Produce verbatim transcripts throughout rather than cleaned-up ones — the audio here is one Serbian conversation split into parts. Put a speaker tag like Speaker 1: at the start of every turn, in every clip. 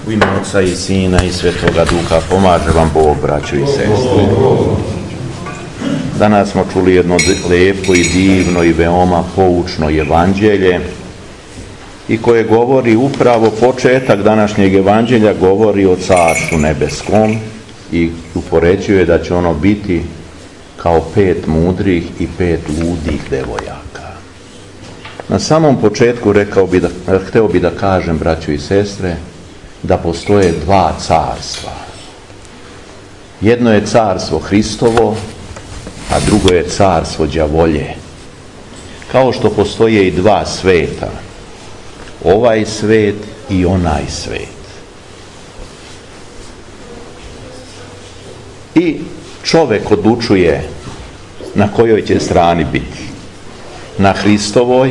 Speaker 1: U ime Oca i Sina i Svetoga Duha pomaže vam Bog, braćo i sestre. Danas smo čuli jedno lijepo i divno i veoma poučno evanđelje i koje govori upravo početak današnjeg evanđelja govori o Carstvu nebeskom i upoređuje da će ono biti kao pet mudrih i pet ludih devojaka. Na samom početku rekao bi da, hteo bi da kažem, braćo i sestre, da postoje dva carstva. Jedno je carstvo Hristovo, a drugo je carstvo đavolje. Kao što postoje i dva sveta, ovaj svet i onaj svet. I čovjek odlučuje na kojoj će strani biti. Na Hristovoj,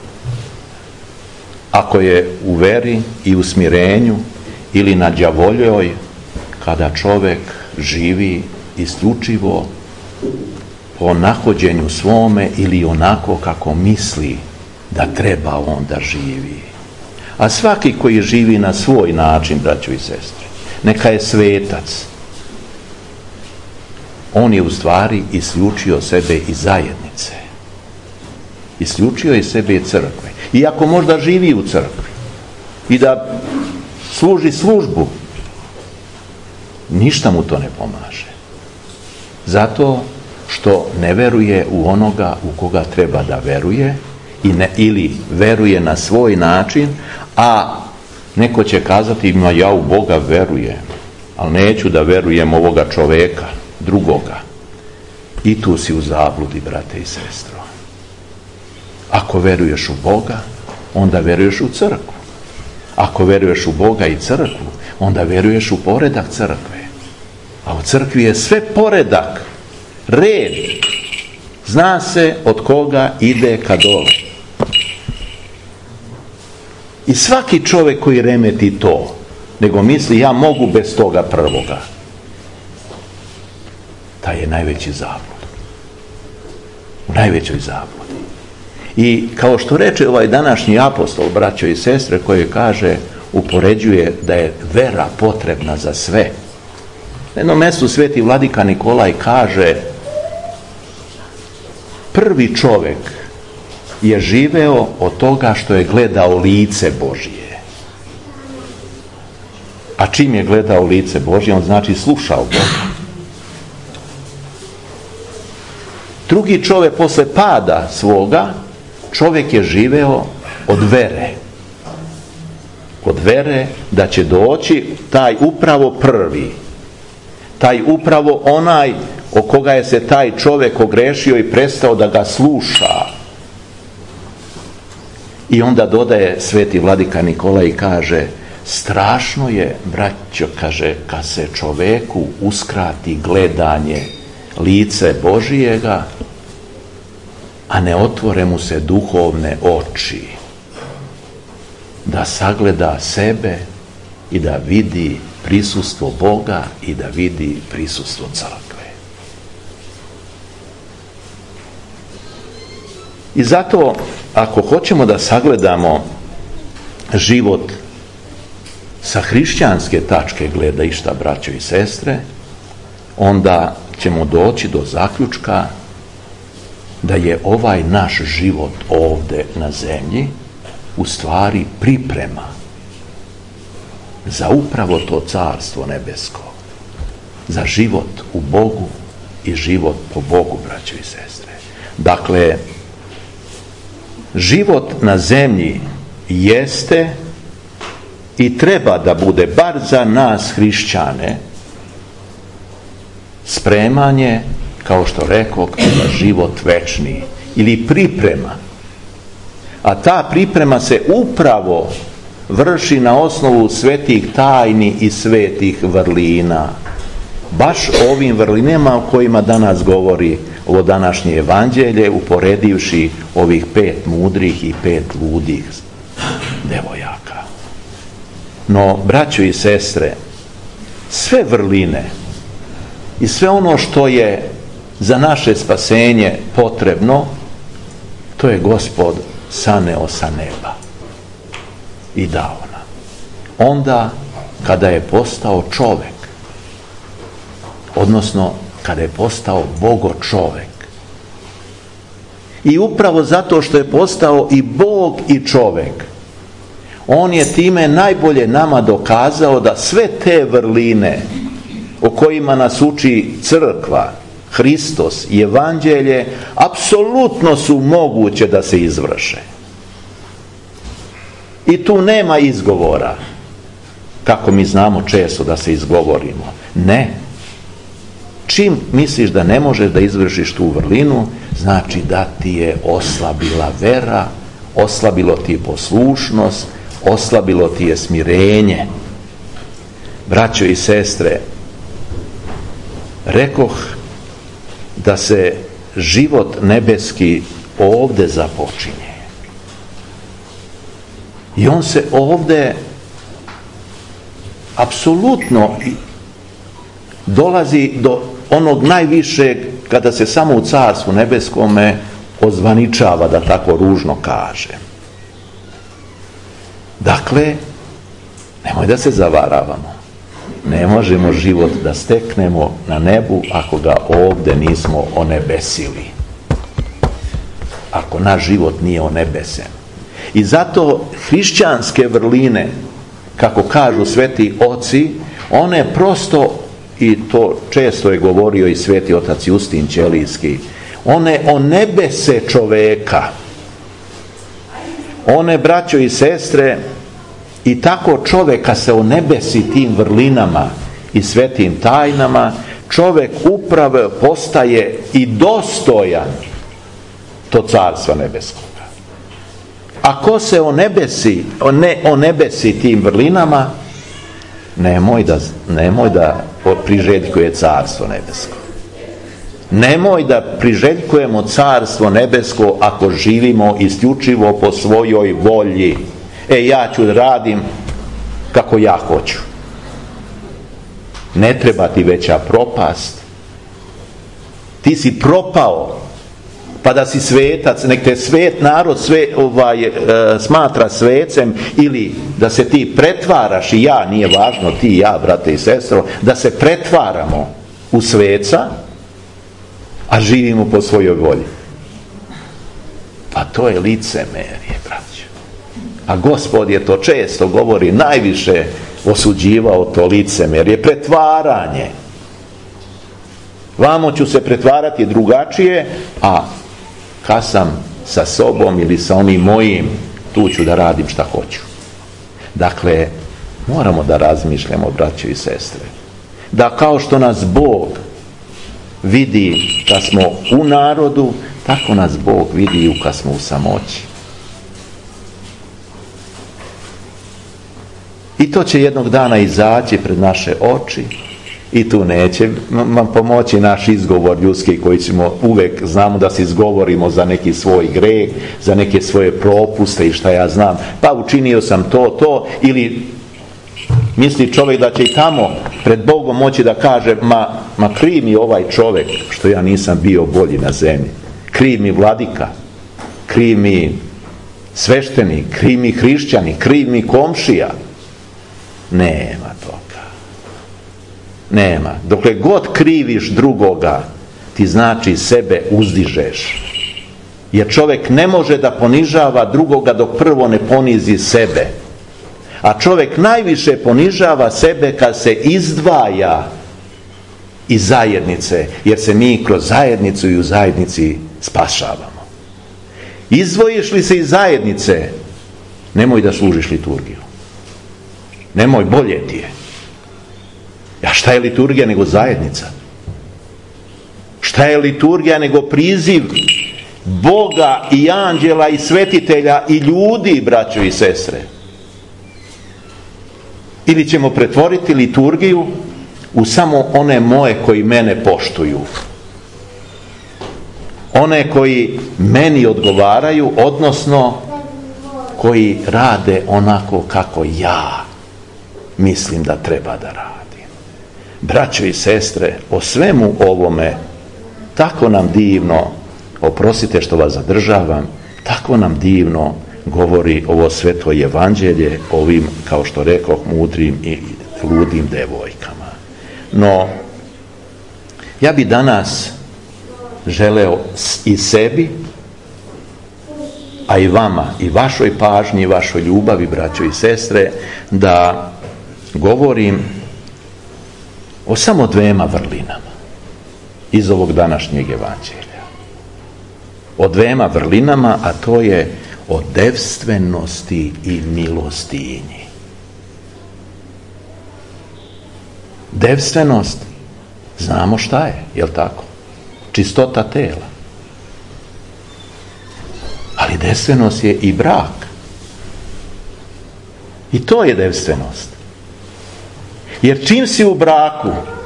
Speaker 1: ako je u veri i u smirenju, ili na đavoljoj, kada čovjek živi isključivo po nahođenju svome ili onako kako misli da treba on da živi. A svaki koji živi na svoj način, braćo i sestre, neka je svetac. On je u stvari isključio sebe iz zajednice. Isključio je sebe iz crkve. Iako možda živi u crkvi i da služi službu, ništa mu to ne pomaže. Zato što ne veruje u onoga u koga treba da veruje i ne, ili veruje na svoj način, a neko će kazati, ma ja u Boga verujem, ali neću da verujem ovoga čoveka, drugoga. I tu si u zabludi, brate i sestro. Ako veruješ u Boga, onda veruješ u crkvu. Ako veruješ u Boga i crkvu, onda veruješ u poredak crkve. A u crkvi je sve poredak, red. Zna se od koga ide ka dole. I svaki čovjek koji remeti to, nego misli ja mogu bez toga prvoga, taj je najveći zablud. U najvećoj zabludi. I kao što reče ovaj današnji apostol, braćo i sestre, koji kaže, upoređuje da je vera potrebna za sve. Na jednom mjestu sveti vladika Nikolaj kaže, prvi čovjek je živeo od toga što je gledao lice Božije. A čim je gledao lice Božije, on znači slušao Boga. Drugi čovjek posle pada svoga, čovjek je živeo od vere. Od vere da će doći taj upravo prvi. Taj upravo onaj o koga je se taj čovjek ogrešio i prestao da ga sluša. I onda dodaje sveti vladika Nikolaj i kaže, strašno je, braćo, kaže, kad se čoveku uskrati gledanje lice Božijega, a ne otvore mu se duhovne oči, da sagleda sebe i da vidi prisustvo Boga i da vidi prisustvo crkve. I zato, ako hoćemo da sagledamo život sa hrišćanske tačke gledišta, braćo i sestre, onda ćemo doći do zaključka da je ovaj naš život ovde na zemlji u stvari priprema za upravo to carstvo nebesko, za život u Bogu i život po Bogu, braćo i sestre. Dakle, život na zemlji jeste i treba da bude, bar za nas hrišćane, spremanje, kao što rekoh, za život večni ili priprema. A ta priprema se upravo vrši na osnovu svetih tajni i svetih vrlina. Baš ovim vrlinama o kojima danas govori ovo današnje evanđelje, uporedivši ovih pet mudrih i pet ludih devojaka. No, braćo i sestre, sve vrline i sve ono što je za naše spasenje potrebno, to je Gospod saneo sa neba i dao nam. Onda kada je postao čovek, odnosno kada je postao Bogo čovek. I upravo zato što je postao i Bog i čovek, on je time najbolje nama dokazao da sve te vrline o kojima nas uči crkva, Hristos i Evanđelje, apsolutno su moguće da se izvrše. I tu nema izgovora, kako mi znamo često da se izgovorimo. Ne. Čim misliš da ne možeš da izvršiš tu vrlinu, znači da ti je oslabila vera, oslabilo ti je poslušnost, oslabilo ti je smirenje. Braćo i sestre, rekoh da se život nebeski ovde započinje. I on se ovde apsolutno dolazi do onog najvišeg kada se samo u Carstvu nebeskome ozvaničava, da tako ružno kažem. Dakle, nemoj da se zavaravamo. Ne možemo život da steknemo na nebu ako ga ovde nismo onebesili. Ako naš život nije onebesen. I zato hrišćanske vrline, kako kažu sveti oci, one prosto, i to često je govorio i sveti otac Justin Ćelijski, one onebese čoveka. One, braćo i sestre, i tako čoveka se onebesi tim vrlinama i svetim tajnama, čovek upravo postaje i dostojan to Carstva nebeskoga. Ako se onebesi, ne onebesi tim vrlinama, nemoj da, nemoj da priželjkuje Carstvo nebesko. Nemoj da priželjkujemo Carstvo nebesko ako živimo isključivo po svojoj volji. E, ja ću da radim kako ja hoću. Ne treba ti veća propast. Ti si propao, pa da si svetac, nek te svet narod sve, ovaj, e, smatra svecem, ili da se ti pretvaraš, i ja, nije važno ti i ja, brate i sestro, da se pretvaramo u sveca, a živimo po svojoj volji. Pa to je licemerje, braćo. A Gospod je to često govori, najviše osuđivao to licemerje, pretvaranje. Vamo ću se pretvarati drugačije, a kad sam sa sobom ili sa onim mojim, tu ću da radim šta hoću. Dakle, moramo da razmišljamo, braćo i sestre, da kao što nas Bog vidi kad smo u narodu, tako nas Bog vidi i kad smo u samoći. I to će jednog dana izaći pred naše oči i tu neće nam pomoći naš izgovor ljudski koji ćemo uvek, znamo da se izgovorimo za neki svoj greh, za neke svoje propuste i šta ja znam, pa učinio sam to, to, ili misli čovjek da će i tamo pred Bogom moći da kaže, ma, ma kriv mi ovaj čovjek što ja nisam bio bolji na zemlji, kriv mi vladika, kriv mi sveštenik, kriv mi hrišćani, kriv mi komšija. Nema toga. Nema. Dokle god kriviš drugoga, ti znači sebe uzdižeš. Jer čovjek ne može da ponižava drugoga dok prvo ne ponizi sebe. A čovjek najviše ponižava sebe kad se izdvaja iz zajednice, jer se mi kroz zajednicu i u zajednici spašavamo. Izdvojiš li se iz zajednice, nemoj da služiš liturgiju. Nemoj, bolje ti je. A šta je liturgija nego zajednica? Šta je liturgija nego priziv Boga i anđela i svetitelja i ljudi, braćo i sestre? Ili ćemo pretvoriti liturgiju u samo one moje koji mene poštuju, one koji meni odgovaraju, odnosno koji rade onako kako ja mislim da treba da radim. Braćo i sestre, o svemu ovome tako nam divno, oprostite što vas zadržavam, tako nam divno govori ovo sveto evanđelje ovim, kao što rekoh, mudrim i ludim devojkama. No, ja bi danas želeo i sebi, a i vama, i vašoj pažnji, i vašoj ljubavi, braćo i sestre, da govorim o samo dvema vrlinama iz ovog današnjeg evanđelja. O dvema vrlinama, a to je o devstvenosti i milostinji. Devstvenost, znamo šta je, jel tako? Čistota tela. Ali devstvenost je i brak. I to je devstvenost. Jer čim si u braku,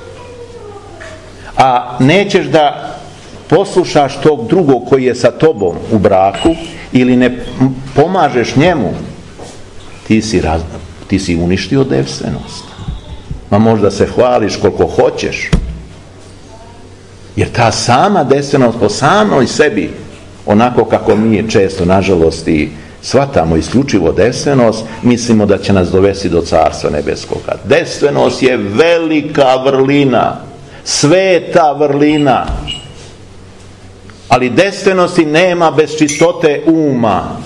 Speaker 1: a nećeš da poslušaš tog drugog koji je sa tobom u braku, ili ne pomažeš njemu, ti si, raz, ti si uništio devstvenost. Ma možda se hvališ koliko hoćeš, jer ta sama devstvenost po samoj sebi, onako kako mi često, nažalost, i shvatamo isključivo devstvenost, mislimo da će nas dovesti do Carstva nebeskoga. Devstvenost je velika vrlina, sveta vrlina, ali devstvenosti nema bez čistote uma,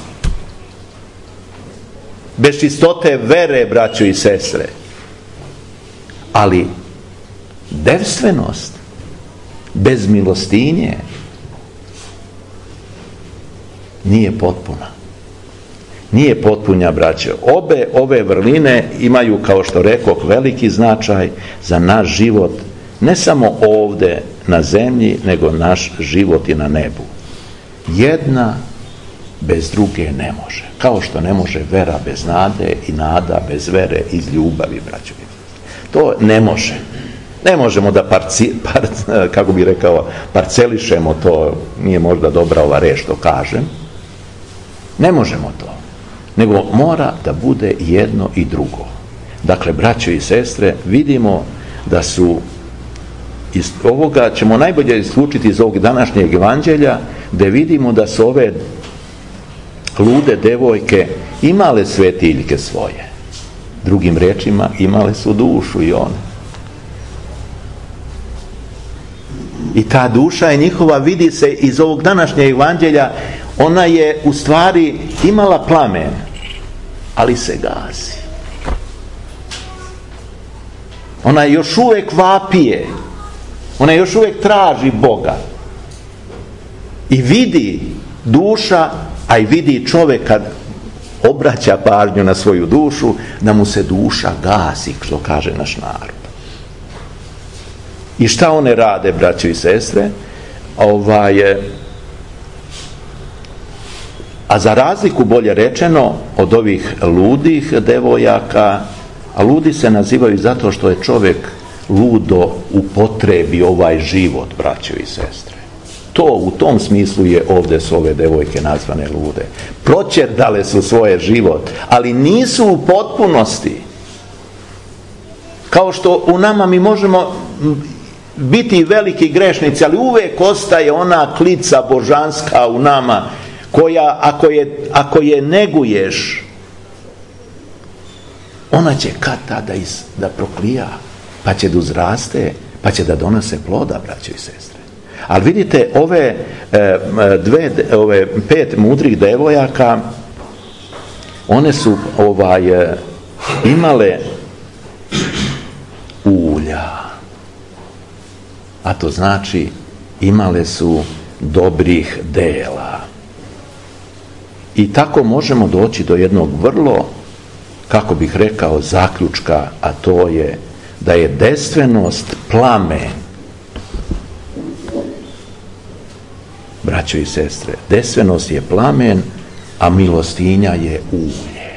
Speaker 1: bez čistote vere, braćo i sestre. Ali devstvenost bez milostinje nije potpuna. Nije potpunja, braćo. Obe ove vrline imaju, kao što rekoh, veliki značaj za naš život, ne samo ovdje na zemlji, nego naš život i na nebu. Jedna bez druge ne može. Kao što ne može vera bez nade i nada bez vere iz ljubavi, braćo. To ne može. Ne možemo da parci, par, kako bi rekao, parcelišemo to, nije možda dobra ova reč što kažem. Ne možemo to. Nego mora da bude jedno i drugo. Dakle, braćo i sestre, vidimo da su, iz ovoga ćemo najbolje isključiti iz ovog današnjeg evanđelja, gdje vidimo da su ove lude devojke imale svetiljke svoje. Drugim rečima, imale su dušu i one. I ta duša je njihova, vidi se iz ovog današnjeg evanđelja, ona je u stvari imala plamen, ali se gasi. Ona još uvijek vapije, ona još uvijek traži Boga. I vidi duša, a i vidi čovjek kad obraća pažnju na svoju dušu, da mu se duša gasi, što kaže naš narod. I šta one rade, braćo i sestre? Ovaj, a za razliku, bolje rečeno, od ovih ludih devojaka, a ludi se nazivaju zato što je čovjek ludo upotrebi ovaj život, braćo i sestre. To, u tom smislu je ovdje su ove devojke nazvane lude. Proćerdale su svoje život, ali nisu u potpunosti. Kao što u nama mi možemo biti veliki grešnici, ali uvijek ostaje ona klica božanska u nama, koja ako je, ako je neguješ, ona će kad tada is, da proklija, pa će da uzraste, pa će da donose ploda, braćo i sestre. Ali vidite, ove dve, ove pet mudrih devojaka, one su ovaj imale ulja, a to znači imale su dobrih dela. I tako možemo doći do jednog vrlo, kako bih rekao, zaključka, a to je da je devstvenost plamen. Braćo i sestre, devstvenost je plamen, a milostinja je ulje.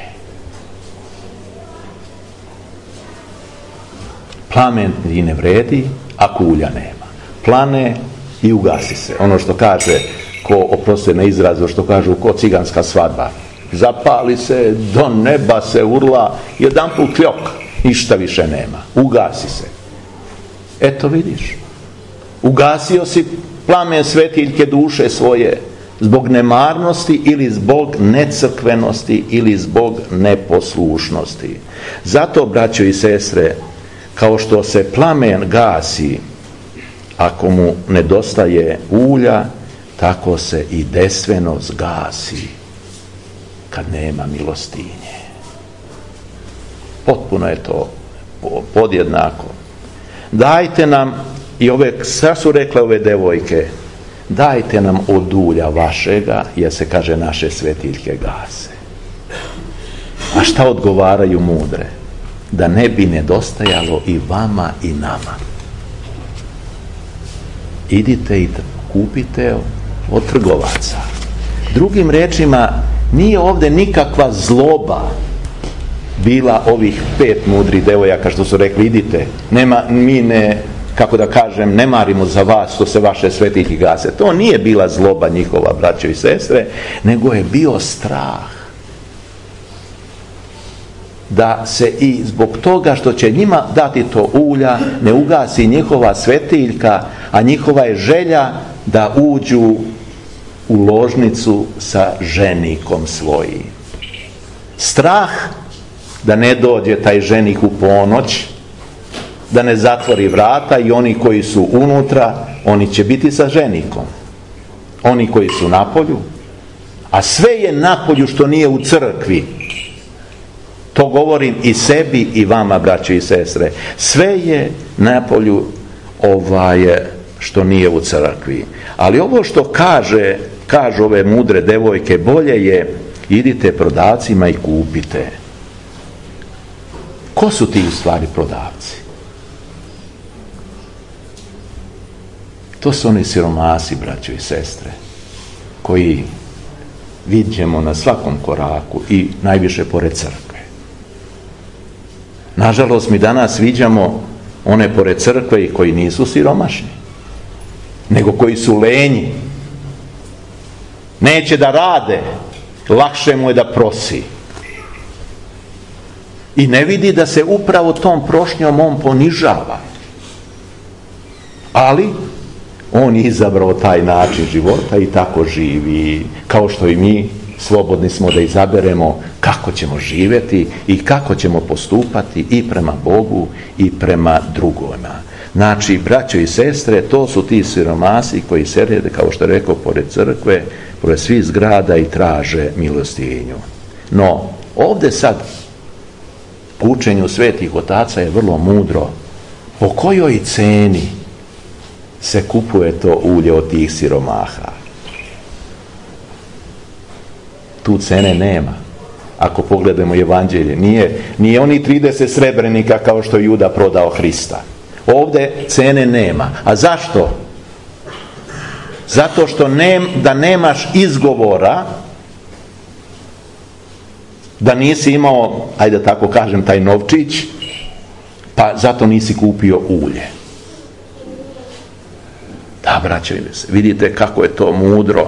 Speaker 1: Plamen i ne vredi, ako ulja nema. Plane i ugasi se. Ono što kaže, ko oprosti na izrazu, što kažu ko ciganska svadba. Zapali se, do neba se urla, jedan put kljok, ništa više nema. Ugasi se. Eto vidiš, ugasio si plamen svetiljke duše svoje, zbog nemarnosti ili zbog necrkvenosti ili zbog neposlušnosti. Zato, braćo i sestre, kao što se plamen gasi ako mu nedostaje ulja, tako se i desvenost gasi kad nema milostinje. Potpuno je to podjednako. Dajte nam, i ove, sad su rekle ove devojke, dajte nam od ulja vašega, jer se kaže naše svetiljke gase. A šta odgovaraju mudre? Da ne bi nedostajalo i vama i nama. Idite i kupite od trgovaca. Drugim rečima, nije ovdje nikakva zloba bila ovih pet mudrih devojaka što su rekli idite, nema, mi ne, kako da kažem, ne marimo za vas što se vaše svetiljke gase. To nije bila zloba njihova, braćo i sestre, nego je bio strah da se i zbog toga što će njima dati to ulja ne ugasi njihova svetiljka, a njihova je želja da uđu u ložnicu sa ženikom svojim. Strah da ne dođe taj ženik u ponoć, da ne zatvori vrata i oni koji su unutra, oni će biti sa ženikom. Oni koji su napolju, a sve je napolju što nije u crkvi. To govorim i sebi i vama, braće i sestre. Sve je napolju ovaj, što nije u crkvi. Ali ovo što kaže, kažu ove mudre devojke, bolje je idite prodavcima i kupite. Ko su ti u stvari prodavci? To su oni siromasi, braćo i sestre, koji vidimo na svakom koraku i najviše pored crkve. Nažalost, mi danas viđamo one pored crkve i koji nisu siromašni, nego koji su lenji. Neće da rade, lakše mu je da prosi. I ne vidi da se upravo tom prošnjom on ponižava. Ali on je izabrao taj način života i tako živi, kao što i mi slobodni smo da izaberemo kako ćemo živjeti i kako ćemo postupati i prema Bogu i prema drugima. Znači, braćo i sestre, to su ti siromasi koji sede, kao što je rekao, pored crkve, pored svih zgrada i traže milostinju. No, ovdje sad u učenju svetih otaca je vrlo mudro. Po kojoj ceni se kupuje to ulje od tih siromaha? Tu cene nema. Ako pogledamo evanđelje, nije, nije oni trideset srebrenika kao što je Juda prodao Hrista. Ovdje cene nema. A zašto? Zato što nem, da nemaš izgovora, da nisi imao, ajde tako kažem, taj novčić, pa zato nisi kupio ulje. Da, braće, vidite kako je to mudro.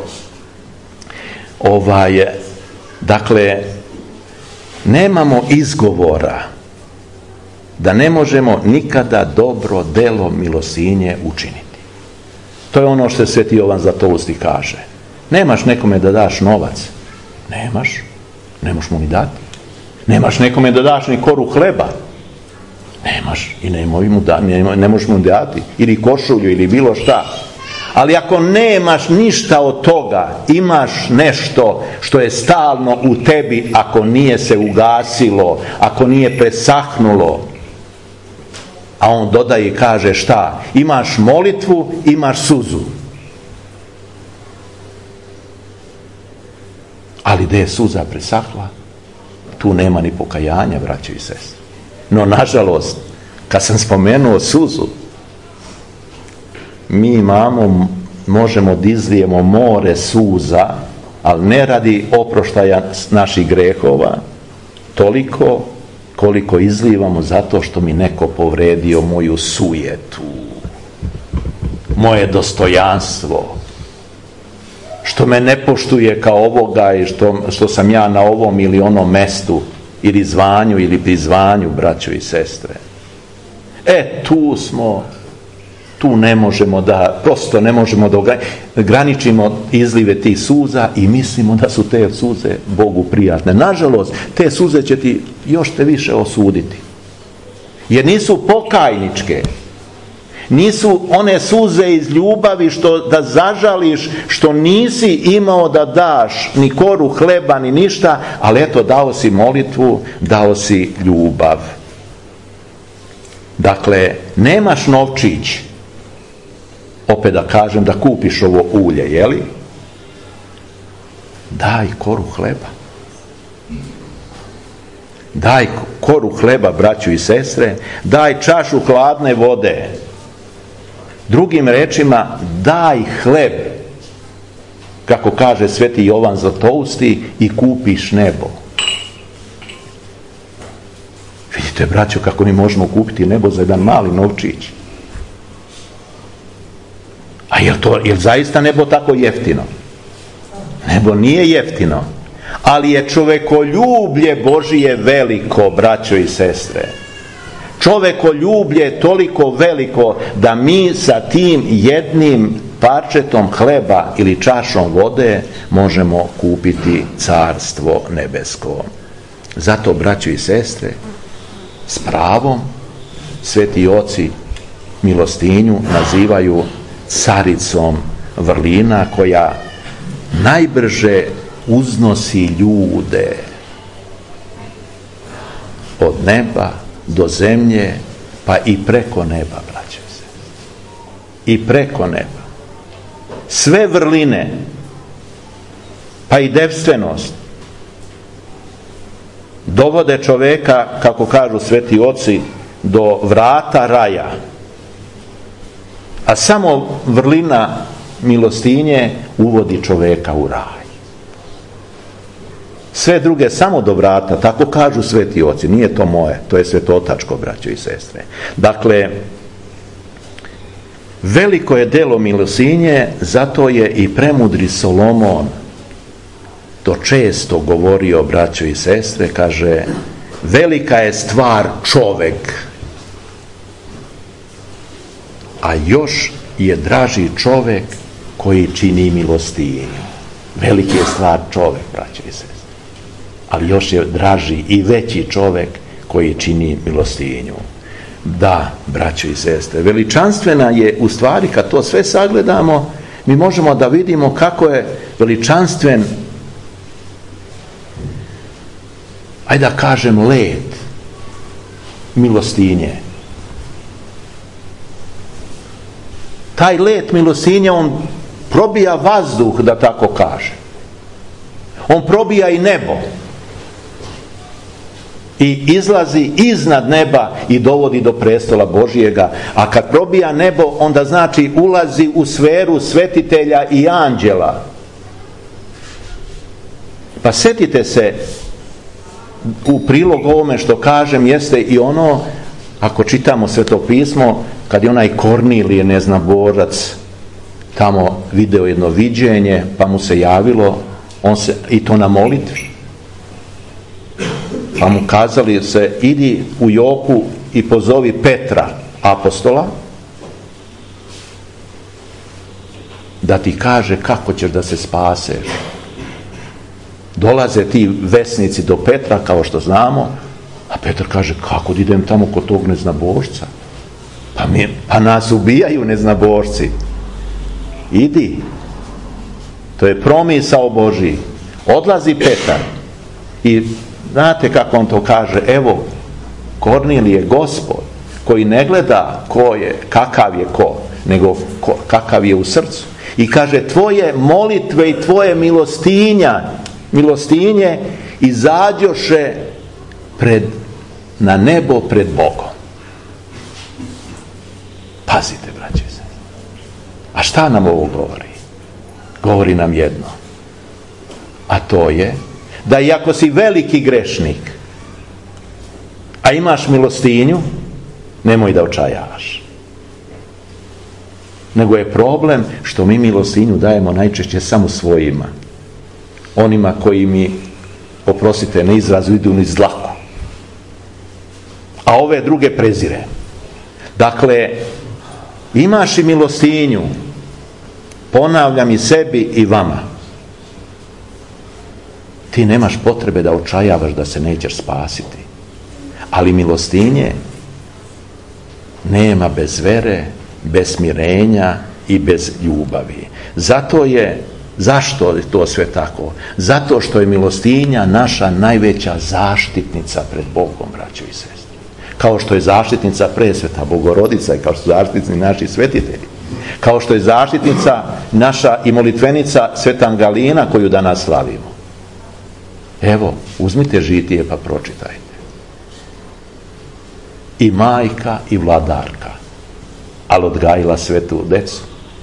Speaker 1: Ovaj, dakle, nemamo izgovora da ne možemo nikada dobro delo milostinje učiniti. To je ono što Sveti Jovan Zlatousti kaže. Nemaš nekome da daš novac. Nemaš. Ne možeš mu ni dati. Nemaš nekome da daš ni koru hleba. Nemaš. I nemoj mu da, ne, ne možeš mu dati. Ili košulju, ili bilo šta. Ali ako nemaš ništa od toga, imaš nešto što je stalno u tebi, ako nije se ugasilo, ako nije presahnulo. A on dodaje i kaže šta? Imaš molitvu, imaš suzu. Ali gdje je suza presahla, tu nema ni pokajanja, braćo i sestre. No, nažalost, kad sam spomenuo suzu, mi imamo, možemo da izlijemo more suza, ali ne radi oproštaja naših grehova, toliko koliko izlivamo zato što mi neko povredio moju sujetu, moje dostojanstvo, što me ne poštuje kao ovoga i što, što sam ja na ovom ili onom mestu, ili zvanju ili prizvanju, braćo i sestre. E, tu smo tu ne možemo da, prosto ne možemo da ograničimo izlive tih suza i mislimo da su te suze Bogu prijatne. Nažalost, te suze će ti još te više osuditi. Jer nisu pokajničke. Nisu one suze iz ljubavi što da zažališ što nisi imao da daš ni koru hleba ni ništa, ali eto dao si molitvu, dao si ljubav. Dakle, nemaš novčić, opet da kažem, da kupiš ovo ulje, jeli? Daj koru hleba. Daj koru hleba, braću i sestre, daj čašu hladne vode. Drugim rečima, daj hleb, kako kaže sveti Jovan Zlatousti, i kupiš nebo. Vidite, braćo, kako mi možemo kupiti nebo za jedan mali novčić. A je li to, je li zaista nebo tako jeftino? Nebo nije jeftino, ali je čovekoljublje Božije veliko, braćo i sestre. Čovekoljublje je toliko veliko da mi sa tim jednim parčetom hleba ili čašom vode možemo kupiti carstvo nebesko. Zato, braćo i sestre, s pravom sveti oci milostinju nazivaju caricom vrlina koja najbrže uznosi ljude od neba do zemlje, pa i preko neba, braćo se. I preko neba. Sve vrline, pa i devstvenost, dovode čoveka, kako kažu sveti oci, do vrata raja. A samo vrlina milostinje uvodi čoveka u raj. Sve druge samo do vrata, tako kažu sveti oci, nije to moje, to je svetotačko, braćo i sestre. Dakle, veliko je delo milostinje, zato je i premudri Solomon to često govorio, braćo i sestre, kaže, velika je stvar čovek, a još je draži čovek koji čini milostinju. Veliki je stvar čovek, braćo i sestre, ali još je draži i veći čovek koji čini milostinju. Da, braćo i sestre, veličanstvena je, u stvari, kad to sve sagledamo, mi možemo da vidimo kako je veličanstven, ajde da kažem, let milostinje. Taj let milostinje, on probija vazduh, da tako kaže. On probija i nebo. I izlazi iznad neba i dovodi do prestola Božijega. A kad probija nebo, onda znači ulazi u sferu svetitelja i anđela. Pa setite se, u prilog ovome što kažem jeste i ono, ako čitamo Sveto pismo, kad je onaj Kornilije, neznaborac, tamo video jedno viđenje, pa mu se javilo, on se, i to na molitvi, pa mu kazali se, idi u Jopu i pozovi Petra, apostola, da ti kaže kako ćeš da se spaseš. Dolaze ti vesnici do Petra, kao što znamo, a Petar kaže, kako da idem tamo kod tog neznabošca? Pa, mi, pa nas ubijaju neznabošci. Idi. To je promisao Božji. Odlazi Petar i znate kako on to kaže, evo, Kornilije, Gospod, koji ne gleda ko je, kakav je ko, nego ko, kakav je u srcu. I kaže, tvoje molitve i tvoje milostinja, milostinje izađoše pred, na nebo pred Bogom. Pazite, braće se. A šta nam ovo govori? Govori nam jedno. A to je da i ako si veliki grešnik, a imaš milostinju, nemoj da očajavaš. Nego je problem što mi milostinju dajemo najčešće samo svojima. Onima koji mi, oprostite na izrazu, idu niz dlaku. A ove druge prezire. Dakle, Imaš i milostinju, ponavljam i sebi i vama. Ti nemaš potrebe da očajavaš da se nećeš spasiti. Ali milostinje nema bez vere, bez smirenja i bez ljubavi. Zato je, zašto je to sve tako? Zato što je milostinja naša najveća zaštitnica pred Bogom, braćo i sestre. Kao što je zaštitnica presveta Bogorodica i kao što su zaštitnici naši svetitelji. Kao što je zaštitnica naša i molitvenica Sveta Angelina koju danas slavimo. Evo, uzmite žitije pa pročitajte. I majka i vladarka, ali odgajila svetu decu.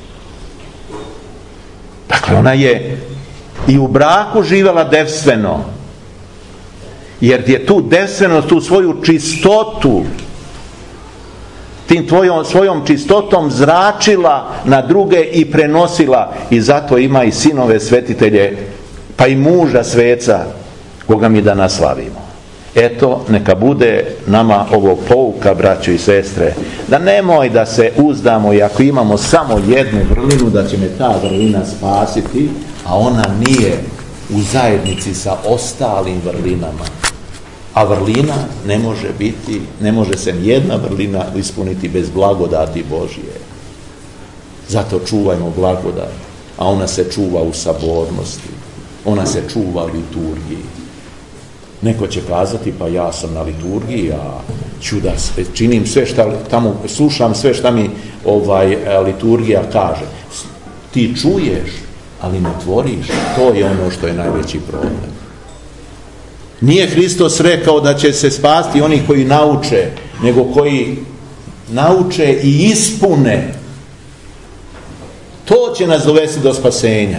Speaker 1: Dakle, ona je i u braku živjela devstveno, jer je tu devstvenost, tu svoju čistotu, tim tvojom, svojom čistotom zračila na druge i prenosila, i zato ima i sinove svetitelje, pa i muža sveca, koga mi danas slavimo. Eto, neka bude nama ovo pouka, braćo i sestre, da nemoj da se uzdamo i ako imamo samo jednu vrlinu, da će me ta vrlina spasiti, a ona nije u zajednici sa ostalim vrlinama. A vrlina ne može biti, ne može se nijedna vrlina ispuniti bez blagodati Božje. Zato čuvajmo blagodat, a ona se čuva u sabornosti, ona se čuva u liturgiji. Neko će kazati, pa ja sam na liturgiji, a ću da činim sve šta tamo, slušam sve šta mi ovaj, liturgija kaže. Ti čuješ, ali ne tvoriš. To je ono što je najveći problem. Nije Hristos rekao da će se spasti oni koji nauče, nego koji nauče i ispune. To će nas dovesti do spasenja.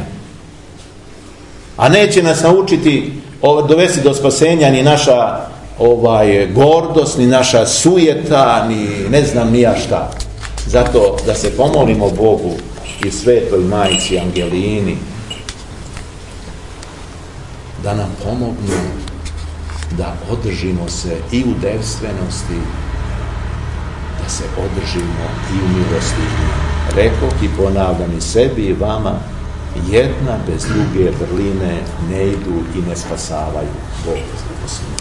Speaker 1: A neće nas naučiti, dovesti do spasenja ni naša ovaj, gordost, ni naša sujeta, ni ne znam ni ja šta. Zato da se pomolimo Bogu i Svetoj Majci Angelini da nam pomognu da održimo se i u devstvenosti, da se održimo i u milosti. Rekoh i ponavljam i sebi i vama, jedna bez druge vrline ne idu i ne spasavaju. Bog